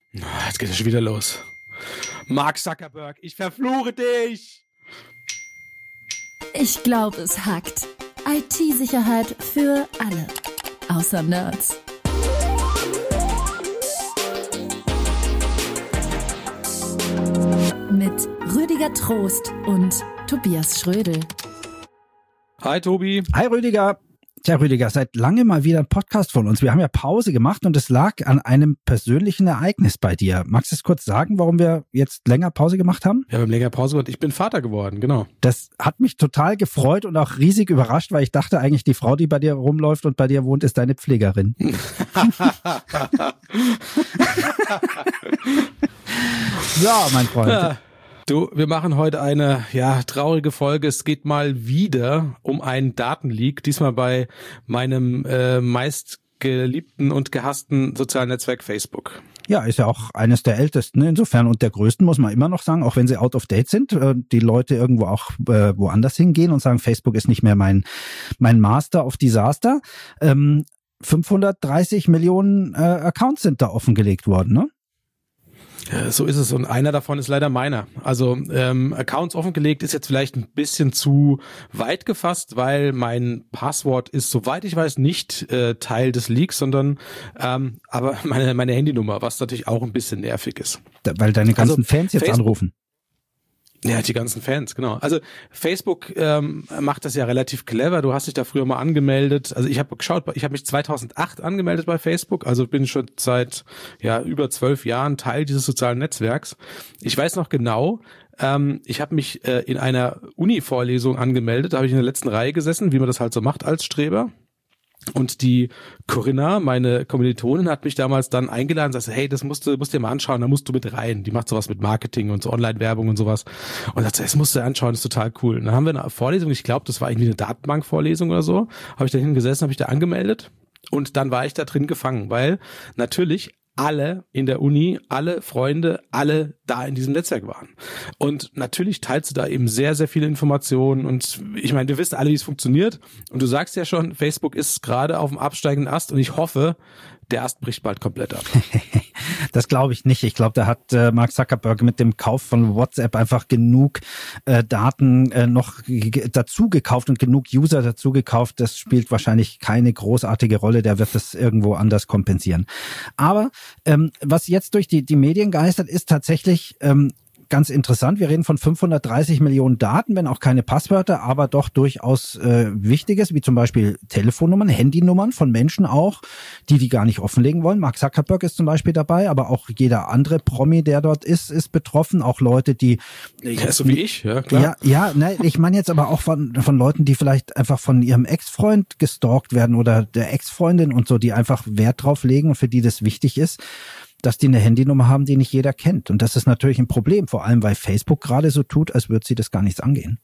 Jetzt geht es schon wieder los. Mark Zuckerberg, ich verfluche dich! Ich glaube, es hackt. IT-Sicherheit für alle. Außer Nerds. Mit Rüdiger Trost und Tobias Schrödel. Hi Tobi. Hi Rüdiger. Tja, Rüdiger, seit langem mal wieder ein Podcast von uns. Wir haben ja Pause gemacht und es lag an einem persönlichen Ereignis bei dir. Magst du es kurz sagen, warum wir jetzt länger Pause gemacht haben? Wir haben länger Pause gemacht. Ich bin Vater geworden, genau. Das hat mich total gefreut und auch riesig überrascht, weil ich dachte eigentlich, die Frau, die bei dir rumläuft und bei dir wohnt, ist deine Pflegerin. So, mein Freund. Ja. Du, wir machen heute eine traurige Folge. Es geht mal wieder um einen Datenleak, diesmal bei meinem meistgeliebten und gehassten sozialen Netzwerk Facebook. Ja, ist ja auch eines der ältesten, insofern und der größten, muss man immer noch sagen, auch wenn sie out of date sind, die Leute irgendwo auch woanders hingehen und sagen, Facebook ist nicht mehr mein Master of Disaster. 530 Millionen Accounts sind da offengelegt worden, ne? So ist es und einer davon ist leider meiner. Also Accounts offengelegt ist jetzt vielleicht ein bisschen zu weit gefasst, weil mein Passwort ist, soweit ich weiß, nicht Teil des Leaks, sondern aber meine Handynummer, was natürlich auch ein bisschen nervig ist. Weil deine ganzen Fans jetzt anrufen. Ja, die ganzen Fans, genau. Also Facebook macht das ja relativ clever. Du hast dich da früher mal angemeldet. Also ich habe geschaut, ich habe mich 2008 angemeldet bei Facebook. Also bin schon seit über 12 Jahren Teil dieses sozialen Netzwerks. Ich weiß noch genau, ich habe mich in einer Uni-Vorlesung angemeldet. Da habe ich in der letzten Reihe gesessen, wie man das halt so macht als Streber. Und die Corinna, meine Kommilitonin, hat mich damals dann eingeladen und sagte, hey, das musst du dir mal anschauen, da musst du mit rein. Die macht sowas mit Marketing und so Online-Werbung und sowas. Und sagte, das musst du dir anschauen, das ist total cool. Und dann haben wir eine Vorlesung, ich glaube, das war irgendwie eine Datenbank-Vorlesung oder so, habe ich da hingesessen, habe ich da angemeldet und dann war ich da drin gefangen, weil natürlich alle in der Uni, alle Freunde, alle da in diesem Netzwerk waren. Und natürlich teilst du da eben sehr, sehr viele Informationen und ich meine, wir wissen alle, wie es funktioniert und du sagst ja schon, Facebook ist gerade auf dem absteigenden Ast und ich hoffe, der Ast bricht bald komplett ab. Das glaube ich nicht. Ich glaube, da hat Mark Zuckerberg mit dem Kauf von WhatsApp einfach genug Daten noch dazu gekauft und genug User dazu gekauft. Das spielt wahrscheinlich keine großartige Rolle. Der wird das irgendwo anders kompensieren. Aber was jetzt durch die Medien geistert, ist tatsächlich ganz interessant. Wir reden von 530 Millionen Daten, wenn auch keine Passwörter, aber doch durchaus Wichtiges, wie zum Beispiel Telefonnummern, Handynummern von Menschen auch, die gar nicht offenlegen wollen. Mark Zuckerberg ist zum Beispiel dabei, aber auch jeder andere Promi, der dort ist betroffen. Auch Leute, die... Ja, so wie ich, ja klar. Ja, ne, ich meine jetzt aber auch von Leuten, die vielleicht einfach von ihrem Ex-Freund gestalkt werden oder der Ex-Freundin und so, die einfach Wert drauf legen und für die das wichtig ist, dass die eine Handynummer haben, die nicht jeder kennt. Und das ist natürlich ein Problem, vor allem weil Facebook gerade so tut, als würde sie das gar nichts angehen.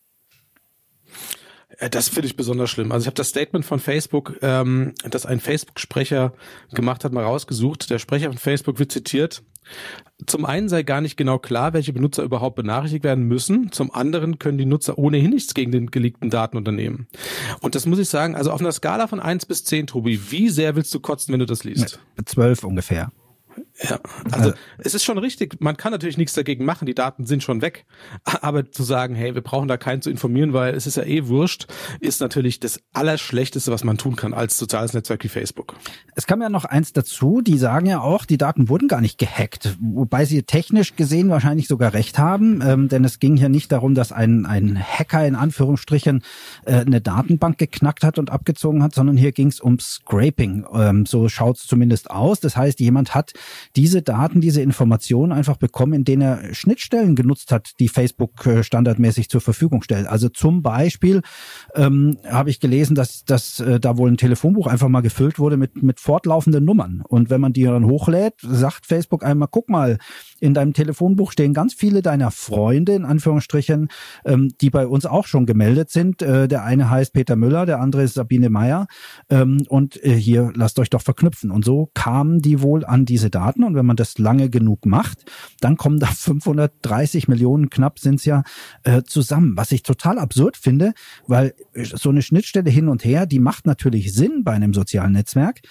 Das finde ich besonders schlimm. Also ich habe das Statement von Facebook, das ein Facebook-Sprecher gemacht hat, mal rausgesucht. Der Sprecher von Facebook wird zitiert. Zum einen sei gar nicht genau klar, welche Benutzer überhaupt benachrichtigt werden müssen. Zum anderen können die Nutzer ohnehin nichts gegen den geleakten Daten unternehmen. Und das muss ich sagen, also auf einer Skala von 1 bis 10, Tobi, wie sehr willst du kotzen, wenn du das liest? 12 ungefähr. Ja, also es ist schon richtig, man kann natürlich nichts dagegen machen, die Daten sind schon weg, aber zu sagen, hey, wir brauchen da keinen zu informieren, weil es ist ja eh wurscht, ist natürlich das Allerschlechteste, was man tun kann als soziales Netzwerk wie Facebook. Es kam ja noch eins dazu, die sagen ja auch, die Daten wurden gar nicht gehackt, wobei sie technisch gesehen wahrscheinlich sogar recht haben, denn es ging hier nicht darum, dass ein Hacker in Anführungsstrichen eine Datenbank geknackt hat und abgezogen hat, sondern hier ging es um Scraping, so schaut es zumindest aus, das heißt, jemand hat diese Daten, diese Informationen einfach bekommen, in denen er Schnittstellen genutzt hat, die Facebook standardmäßig zur Verfügung stellt. Also zum Beispiel habe ich gelesen, dass da wohl ein Telefonbuch einfach mal gefüllt wurde mit fortlaufenden Nummern. Und wenn man die dann hochlädt, sagt Facebook einmal, guck mal, in deinem Telefonbuch stehen ganz viele deiner Freunde, in Anführungsstrichen, die bei uns auch schon gemeldet sind. Der eine heißt Peter Müller, der andere ist Sabine Meyer. Und hier, lasst euch doch verknüpfen. Und so kamen die wohl an diese Daten. Und wenn man das lange genug macht, dann kommen da 530 Millionen, knapp sind es ja, zusammen. Was ich total absurd finde, weil so eine Schnittstelle hin und her, die macht natürlich Sinn bei einem sozialen Netzwerk.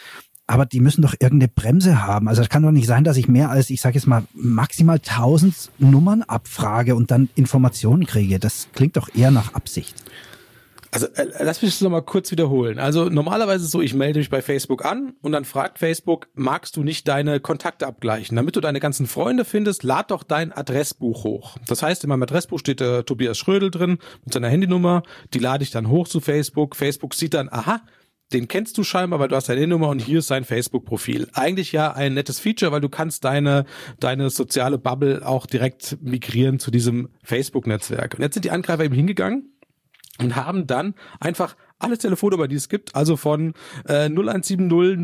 aber die müssen doch irgendeine Bremse haben. Also es kann doch nicht sein, dass ich mehr als, ich sage jetzt mal, maximal 1000 Nummern abfrage und dann Informationen kriege. Das klingt doch eher nach Absicht. Also lass mich das nochmal kurz wiederholen. Also normalerweise ist es so, ich melde mich bei Facebook an und dann fragt Facebook, magst du nicht deine Kontakte abgleichen? Damit du deine ganzen Freunde findest, lad doch dein Adressbuch hoch. Das heißt, in meinem Adressbuch steht der Tobias Schrödel drin mit seiner Handynummer. Die lade ich dann hoch zu Facebook. Facebook sieht dann, aha, den kennst du scheinbar, weil du hast deine Handynummer und hier ist sein Facebook-Profil. Eigentlich ja ein nettes Feature, weil du kannst deine soziale Bubble auch direkt migrieren zu diesem Facebook-Netzwerk. Und jetzt sind die Angreifer eben hingegangen und haben dann einfach alle Telefonnummer, die es gibt, also von 0170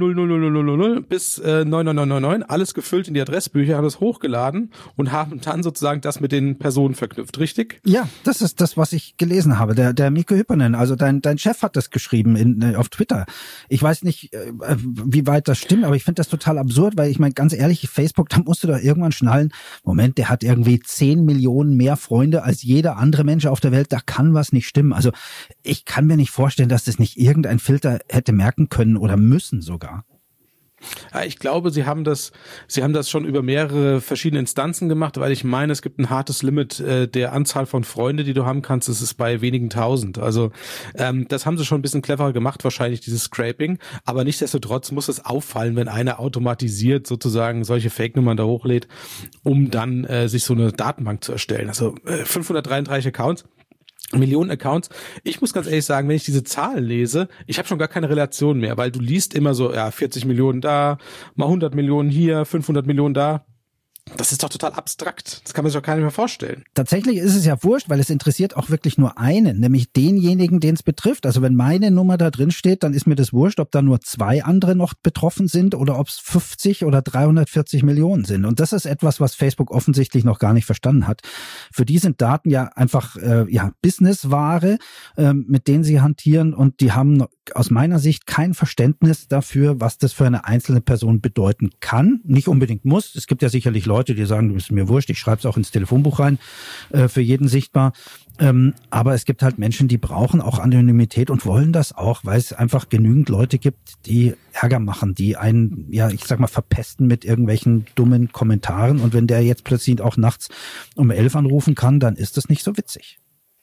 00000 bis 99999, alles gefüllt in die Adressbücher, haben es hochgeladen und haben dann sozusagen das mit den Personen verknüpft, richtig? Ja, das ist das, was ich gelesen habe. Der Mikko Hyppönen, also dein Chef hat das geschrieben auf Twitter. Ich weiß nicht, wie weit das stimmt, aber ich finde das total absurd, weil ich meine, ganz ehrlich, Facebook, da musst du doch irgendwann schnallen, Moment, der hat irgendwie 10 Millionen mehr Freunde als jeder andere Mensch auf der Welt, da kann was nicht stimmen. Also ich kann mir nicht vorstellen, dass das nicht irgendein Filter hätte merken können oder müssen sogar. Ja, ich glaube, sie haben das schon über mehrere verschiedene Instanzen gemacht, weil ich meine, es gibt ein hartes Limit der Anzahl von Freunde, die du haben kannst. Das ist bei wenigen tausend. Also das haben sie schon ein bisschen cleverer gemacht, wahrscheinlich dieses Scraping. Aber nichtsdestotrotz muss es auffallen, wenn einer automatisiert sozusagen solche Fake-Nummern da hochlädt, um dann sich so eine Datenbank zu erstellen. Also 533 Accounts. Millionen Accounts. Ich muss ganz ehrlich sagen, wenn ich diese Zahlen lese, ich habe schon gar keine Relation mehr, weil du liest immer so, ja, 40 Millionen da, mal 100 Millionen hier, 500 Millionen da. Das ist doch total abstrakt. Das kann man sich doch gar nicht mehr vorstellen. Tatsächlich ist es ja wurscht, weil es interessiert auch wirklich nur einen, nämlich denjenigen, den es betrifft. Also wenn meine Nummer da drin steht, dann ist mir das wurscht, ob da nur 2 andere noch betroffen sind oder ob es 50 oder 340 Millionen sind. Und das ist etwas, was Facebook offensichtlich noch gar nicht verstanden hat. Für die sind Daten ja einfach Businessware, mit denen sie hantieren, und die haben aus meiner Sicht kein Verständnis dafür, was das für eine einzelne Person bedeuten kann. Nicht unbedingt muss. Es gibt ja sicherlich Leute, die sagen, das ist mir wurscht, ich schreibe es auch ins Telefonbuch rein, für jeden sichtbar. Aber es gibt halt Menschen, die brauchen auch Anonymität und wollen das auch, weil es einfach genügend Leute gibt, die Ärger machen, die einen, ja, ich sag mal, verpesten mit irgendwelchen dummen Kommentaren. Und wenn der jetzt plötzlich auch nachts um 11 anrufen kann, dann ist das nicht so witzig.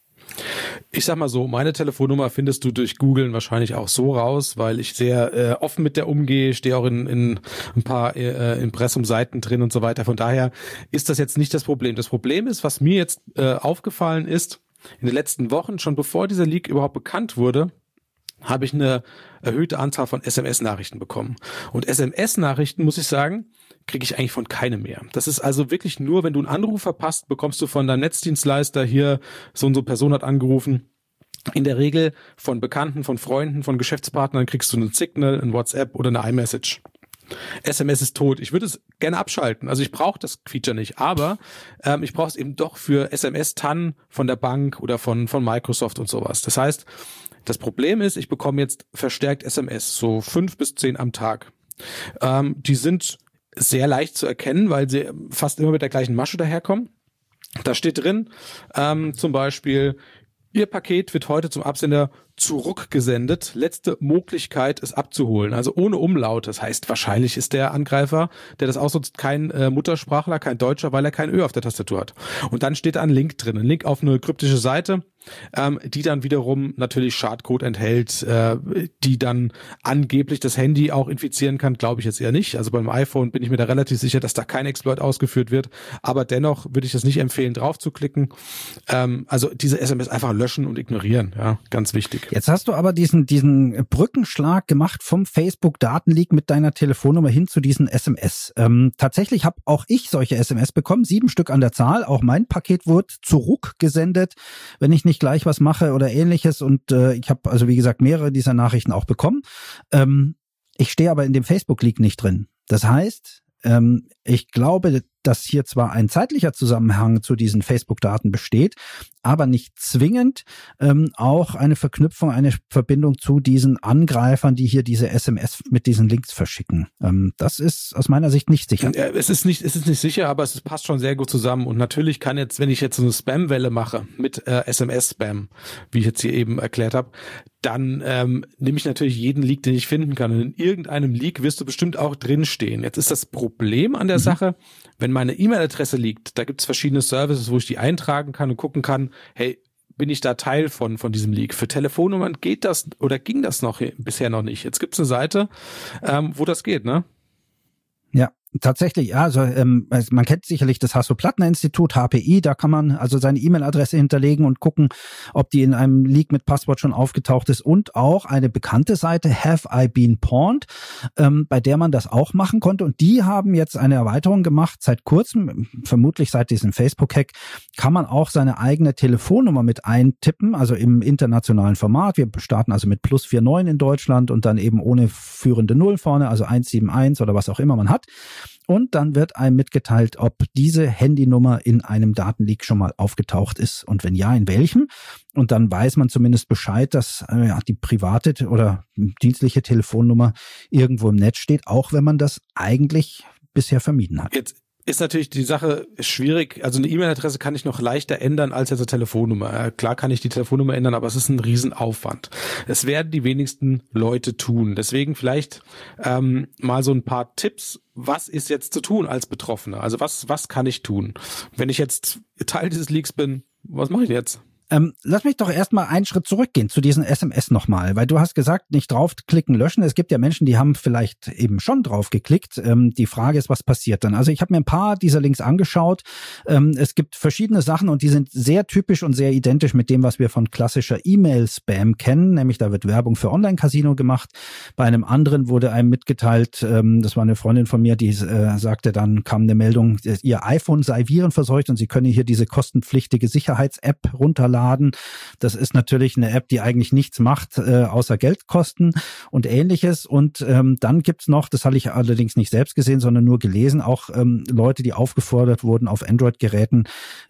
Ich sag mal so, meine Telefonnummer findest du durch Googlen wahrscheinlich auch so raus, weil ich sehr offen mit der umgehe, stehe auch in ein paar Impressum-Seiten drin und so weiter. Von daher ist das jetzt nicht das Problem. Das Problem ist, was mir jetzt aufgefallen ist, in den letzten Wochen, schon bevor dieser Leak überhaupt bekannt wurde, habe ich eine erhöhte Anzahl von SMS-Nachrichten bekommen. Und SMS-Nachrichten, muss ich sagen, kriege ich eigentlich von keinem mehr. Das ist also wirklich nur, wenn du einen Anruf verpasst, bekommst du von deinem Netzdienstleister hier, so und so Person hat angerufen. In der Regel von Bekannten, von Freunden, von Geschäftspartnern kriegst du einen Signal, ein WhatsApp oder eine iMessage. SMS ist tot. Ich würde es gerne abschalten. Also ich brauche das Feature nicht, aber ich brauche es eben doch für SMS-TAN von der Bank oder von Microsoft und sowas. Das heißt, das Problem ist, ich bekomme jetzt verstärkt SMS, so 5 bis 10 am Tag. Die sind sehr leicht zu erkennen, weil sie fast immer mit der gleichen Masche daherkommen. Da steht drin, zum Beispiel, Ihr Paket wird heute zum Absender zurückgesendet. Letzte Möglichkeit, es abzuholen. Also ohne Umlaut. Das heißt, wahrscheinlich ist der Angreifer, der das ausnutzt, kein Muttersprachler, kein Deutscher, weil er kein Ö auf der Tastatur hat. Und dann steht da ein Link drin. Ein Link auf eine kryptische Seite, die dann wiederum natürlich Schadcode enthält, die dann angeblich das Handy auch infizieren kann. Glaube ich jetzt eher nicht. Also beim iPhone bin ich mir da relativ sicher, dass da kein Exploit ausgeführt wird. Aber dennoch würde ich das nicht empfehlen, drauf zu klicken. Also diese SMS einfach löschen und ignorieren. Ja, ganz wichtig. Jetzt hast du aber diesen Brückenschlag gemacht vom Facebook-Datenleak mit deiner Telefonnummer hin zu diesen SMS. Tatsächlich habe auch ich solche SMS bekommen, 7 Stück an der Zahl. Auch mein Paket wurde zurückgesendet, wenn ich nicht gleich was mache oder ähnliches. Und ich habe also, wie gesagt, mehrere dieser Nachrichten auch bekommen. Ich stehe aber in dem Facebook-Leak nicht drin. Das heißt, ich glaube, dass hier zwar ein zeitlicher Zusammenhang zu diesen Facebook-Daten besteht, aber nicht zwingend auch eine Verknüpfung, eine Verbindung zu diesen Angreifern, die hier diese SMS mit diesen Links verschicken. Das ist aus meiner Sicht nicht sicher. Es ist nicht sicher, aber es passt schon sehr gut zusammen. Und natürlich kann jetzt, wenn ich jetzt so eine Spam-Welle mache mit SMS-Spam, wie ich jetzt hier eben erklärt habe, dann nehme ich natürlich jeden Leak, den ich finden kann. Und in irgendeinem Leak wirst du bestimmt auch drinstehen. Jetzt ist das Problem an der Sache, wenn meine E-Mail-Adresse liegt, da gibt es verschiedene Services, wo ich die eintragen kann und gucken kann, hey, bin ich da Teil von diesem Leak? Für Telefonnummern geht das oder ging das bisher noch nicht? Jetzt gibt es eine Seite, wo das geht, ne? Ja. Tatsächlich, ja, also man kennt sicherlich das Hasso-Plattner-Institut, HPI, da kann man also seine E-Mail-Adresse hinterlegen und gucken, ob die in einem Leak mit Passwort schon aufgetaucht ist, und auch eine bekannte Seite, Have I Been Pawned, bei der man das auch machen konnte, und die haben jetzt eine Erweiterung gemacht, seit kurzem, vermutlich seit diesem Facebook-Hack, kann man auch seine eigene Telefonnummer mit eintippen, also im internationalen Format. Wir starten also mit +49 in Deutschland und dann eben ohne führende Null vorne, also 171 oder was auch immer man hat. Und dann wird einem mitgeteilt, ob diese Handynummer in einem Datenleak schon mal aufgetaucht ist und wenn ja, in welchem. Und dann weiß man zumindest Bescheid, dass die private oder dienstliche Telefonnummer irgendwo im Netz steht, auch wenn man das eigentlich bisher vermieden hat. Jetzt ist natürlich die Sache schwierig. Also eine E-Mail-Adresse kann ich noch leichter ändern als jetzt eine Telefonnummer. Klar kann ich die Telefonnummer ändern, aber es ist ein Riesenaufwand. Es werden die wenigsten Leute tun. Deswegen vielleicht mal so ein paar Tipps. Was ist jetzt zu tun als Betroffener? Also was kann ich tun? Wenn ich jetzt Teil dieses Leaks bin, was mache ich jetzt? Lass mich doch erstmal einen Schritt zurückgehen zu diesen SMS nochmal, weil du hast gesagt, nicht draufklicken, löschen. Es gibt ja Menschen, die haben vielleicht eben schon draufgeklickt. Die Frage ist, was passiert dann? Also ich habe mir ein paar dieser Links angeschaut. Es gibt verschiedene Sachen und die sind sehr typisch und sehr identisch mit dem, was wir von klassischer E-Mail-Spam kennen, nämlich da wird Werbung für Online-Casino gemacht. Bei einem anderen wurde einem mitgeteilt, das war eine Freundin von mir, die sagte dann, kam eine Meldung, ihr iPhone sei virenverseucht und sie können hier diese kostenpflichtige Sicherheits-App runterladen. Das ist natürlich eine App, die eigentlich nichts macht, außer Geld kosten und Ähnliches. Und dann gibt's noch, das habe ich allerdings nicht selbst gesehen, sondern nur gelesen, auch Leute, die aufgefordert wurden, auf Android-Geräten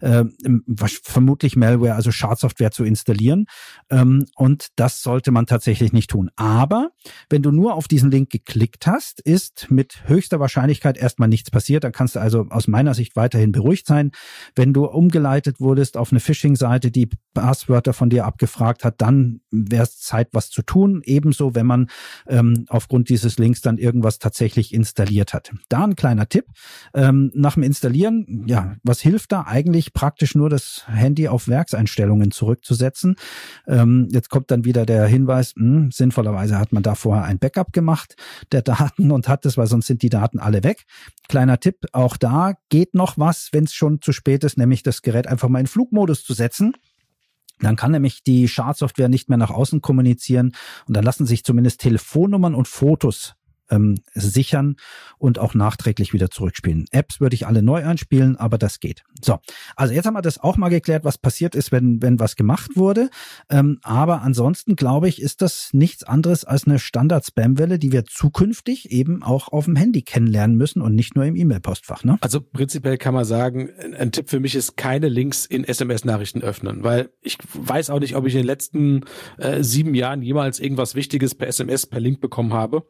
vermutlich Malware, also Schadsoftware zu installieren. Und das sollte man tatsächlich nicht tun. Aber wenn du nur auf diesen Link geklickt hast, ist mit höchster Wahrscheinlichkeit erstmal nichts passiert. Dann kannst du also aus meiner Sicht weiterhin beruhigt sein. Wenn du umgeleitet wurdest auf eine Phishing-Seite, die Passwörter von dir abgefragt hat, dann wäre es Zeit, was zu tun. Ebenso, wenn man aufgrund dieses Links dann irgendwas tatsächlich installiert hat. Da ein kleiner Tipp. Nach dem Installieren, ja, was hilft da? Eigentlich praktisch nur das Handy auf Werkseinstellungen zurückzusetzen. Jetzt kommt dann wieder der Hinweis, sinnvollerweise hat man da vorher ein Backup gemacht der Daten und hat es, weil sonst sind die Daten alle weg. Kleiner Tipp, auch da geht noch was, wenn es schon zu spät ist, nämlich das Gerät einfach mal in Flugmodus zu setzen. Dann kann nämlich die Schadsoftware nicht mehr nach außen kommunizieren und dann lassen sich zumindest Telefonnummern und Fotos sichern und auch nachträglich wieder zurückspielen. Apps würde ich alle neu einspielen, aber das geht. So, also jetzt haben wir das auch mal geklärt, was passiert ist, wenn was gemacht wurde. Aber ansonsten, glaube ich, ist das nichts anderes als eine Standard-Spam-Welle, die wir zukünftig eben auch auf dem Handy kennenlernen müssen und nicht nur im E-Mail-Postfach. Ne? Also prinzipiell kann man sagen, ein Tipp für mich ist, keine Links in SMS-Nachrichten öffnen, weil ich weiß auch nicht, ob ich in den letzten 7 Jahren jemals irgendwas Wichtiges per SMS, per Link bekommen habe.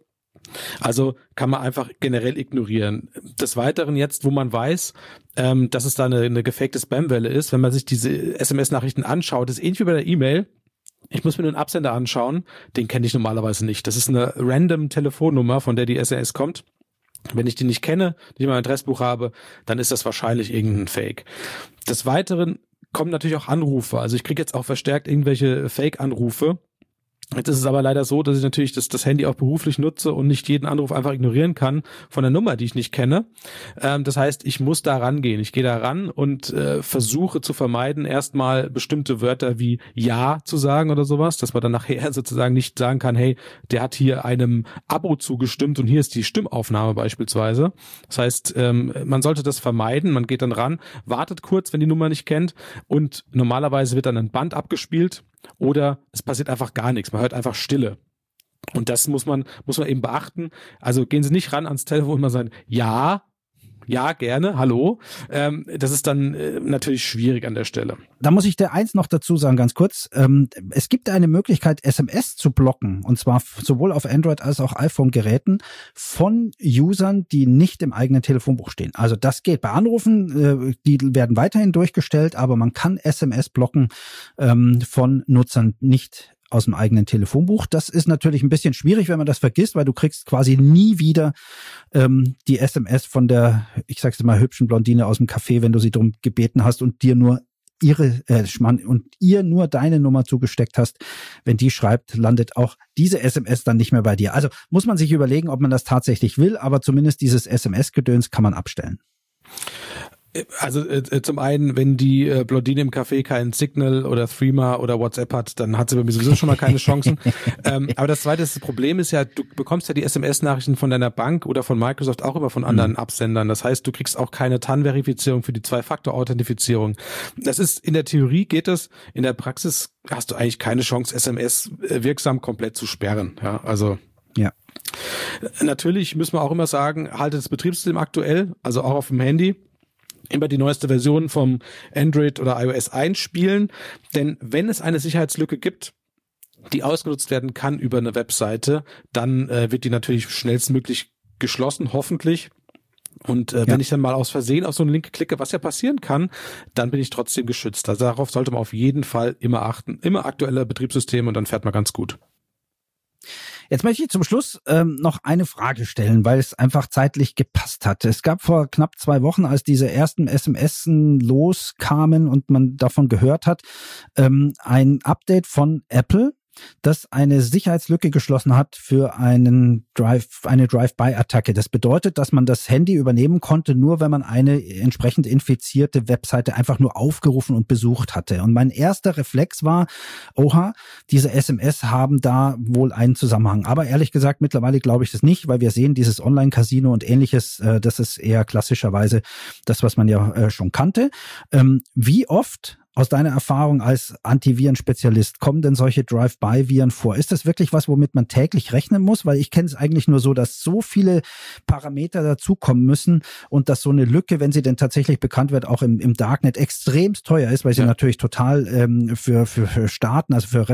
Also kann man einfach generell ignorieren. Des Weiteren jetzt, wo man weiß, dass es da eine gefakte Spamwelle ist, wenn man sich diese SMS-Nachrichten anschaut, ist ähnlich wie bei der E-Mail. Ich muss mir nur einen Absender anschauen, den kenne ich normalerweise nicht. Das ist eine random Telefonnummer, von der die SMS kommt. Wenn ich die nicht kenne, nicht in meinem Adressbuch habe, dann ist das wahrscheinlich irgendein Fake. Des Weiteren kommen natürlich auch Anrufe. Also ich kriege jetzt auch verstärkt irgendwelche Fake-Anrufe. Jetzt ist es aber leider so, dass ich natürlich das Handy auch beruflich nutze und nicht jeden Anruf einfach ignorieren kann von der Nummer, die ich nicht kenne. Das heißt, ich muss da rangehen. Ich gehe da ran und versuche zu vermeiden, erstmal bestimmte Wörter wie Ja zu sagen oder sowas, dass man dann nachher sozusagen nicht sagen kann, hey, der hat hier einem Abo zugestimmt und hier ist die Stimmaufnahme beispielsweise. Das heißt, man sollte das vermeiden. Man geht dann ran, wartet kurz, wenn die Nummer nicht kennt und normalerweise wird dann ein Band abgespielt. Oder es passiert einfach gar nichts, man hört einfach Stille. Und das muss man eben beachten. Also gehen Sie nicht ran ans Telefon und mal sagen, ja, ja, gerne, hallo. Das ist dann natürlich schwierig an der Stelle. Da muss ich dir eins noch dazu sagen, ganz kurz. Es gibt eine Möglichkeit, SMS zu blocken, und zwar sowohl auf Android als auch iPhone-Geräten von Usern, die nicht im eigenen Telefonbuch stehen. Also das geht bei Anrufen, die werden weiterhin durchgestellt, aber man kann SMS blocken von Nutzern nicht aus dem eigenen Telefonbuch. Das ist natürlich ein bisschen schwierig, wenn man das vergisst, weil du kriegst quasi nie wieder die SMS von der, ich sag's mal, hübschen Blondine aus dem Café, wenn du sie darum gebeten hast und dir nur ihr nur deine Nummer zugesteckt hast. Wenn die schreibt, landet auch diese SMS dann nicht mehr bei dir. Also muss man sich überlegen, ob man das tatsächlich will, aber zumindest dieses SMS-Gedöns kann man abstellen. Also zum einen, wenn die Blondine im Café kein Signal oder Threema oder WhatsApp hat, dann hat sie bei mir sowieso schon mal keine Chancen. Aber das zweite Problem ist ja, du bekommst ja die SMS-Nachrichten von deiner Bank oder von Microsoft auch immer von anderen Absendern. Das heißt, du kriegst auch keine TAN-Verifizierung für die Zwei-Faktor-Authentifizierung. Das ist, in der Theorie geht das, in der Praxis hast du eigentlich keine Chance, SMS wirksam komplett zu sperren. Ja, also. Ja. Natürlich müssen wir auch immer sagen, haltet das Betriebssystem aktuell, also auch auf dem Handy. Immer die neueste Version vom Android oder iOS einspielen, denn wenn es eine Sicherheitslücke gibt, die ausgenutzt werden kann über eine Webseite, dann wird die natürlich schnellstmöglich geschlossen, hoffentlich. Und wenn ich dann mal aus Versehen auf so einen Link klicke, was ja passieren kann, dann bin ich trotzdem geschützt. Also darauf sollte man auf jeden Fall immer achten. Immer aktuelle Betriebssysteme und dann fährt man ganz gut. Jetzt möchte ich zum Schluss noch eine Frage stellen, weil es einfach zeitlich gepasst hat. Es gab vor knapp 2 Wochen, als diese ersten SMSen loskamen und man davon gehört hat, ein Update von Apple, das eine Sicherheitslücke geschlossen hat für eine Drive-by-Attacke. Das bedeutet, dass man das Handy übernehmen konnte, nur wenn man eine entsprechend infizierte Webseite einfach nur aufgerufen und besucht hatte. Und mein erster Reflex war, oha, diese SMS haben da wohl einen Zusammenhang. Aber ehrlich gesagt, mittlerweile glaube ich das nicht, weil wir sehen, dieses Online-Casino und ähnliches, das ist eher klassischerweise das, was man ja schon kannte. Wie oft aus deiner Erfahrung als Antiviren-Spezialist kommen denn solche Drive-by-Viren vor? Ist das wirklich was, womit man täglich rechnen muss? Weil ich kenne es eigentlich nur so, dass so viele Parameter dazukommen müssen und dass so eine Lücke, wenn sie denn tatsächlich bekannt wird, auch im Darknet extremst teuer ist, weil sie natürlich total für Staaten, also für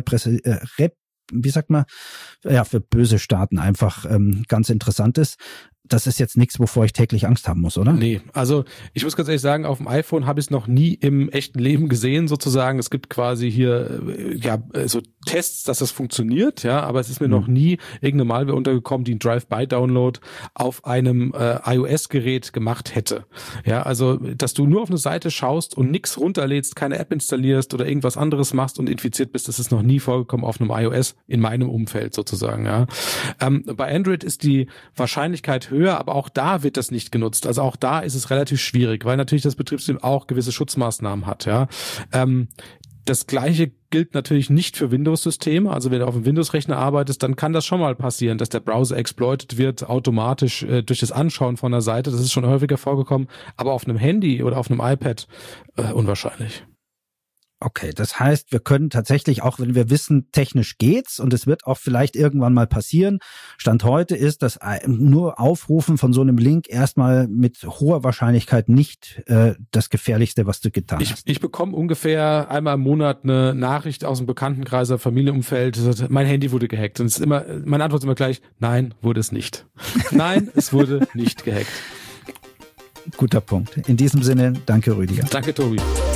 für böse Staaten einfach ganz interessant ist. Das ist jetzt nichts, wovor ich täglich Angst haben muss, oder? Nee, also ich muss ganz ehrlich sagen, auf dem iPhone habe ich es noch nie im echten Leben gesehen sozusagen. Es gibt quasi hier so Tests, dass das funktioniert, ja, aber es ist mir noch nie irgendeine Malware untergekommen, die einen Drive-by-Download auf einem iOS-Gerät gemacht hätte. Ja, also dass du nur auf eine Seite schaust und nichts runterlädst, keine App installierst oder irgendwas anderes machst und infiziert bist, das ist noch nie vorgekommen auf einem iOS in meinem Umfeld sozusagen, ja. Bei Android ist die Wahrscheinlichkeit höher, aber auch da wird das nicht genutzt. Also auch da ist es relativ schwierig, weil natürlich das Betriebssystem auch gewisse Schutzmaßnahmen hat, ja. Das Gleiche gilt natürlich nicht für Windows-Systeme. Also wenn du auf einem Windows-Rechner arbeitest, dann kann das schon mal passieren, dass der Browser exploitet wird, automatisch durch das Anschauen von der Seite. Das ist schon häufiger vorgekommen. Aber auf einem Handy oder auf einem iPad unwahrscheinlich. Okay, das heißt, wir können tatsächlich, auch wenn wir wissen, technisch geht's und es wird auch vielleicht irgendwann mal passieren. Stand heute ist, dass nur Aufrufen von so einem Link erstmal mit hoher Wahrscheinlichkeit nicht das Gefährlichste, was du getan hast. Ich bekomme ungefähr einmal im Monat eine Nachricht aus dem Bekanntenkreis oder Familienumfeld, mein Handy wurde gehackt. Und es ist immer, meine Antwort ist immer gleich, nein, wurde es nicht. Nein, es wurde nicht gehackt. Guter Punkt. In diesem Sinne, danke Rüdiger. Danke Tobi.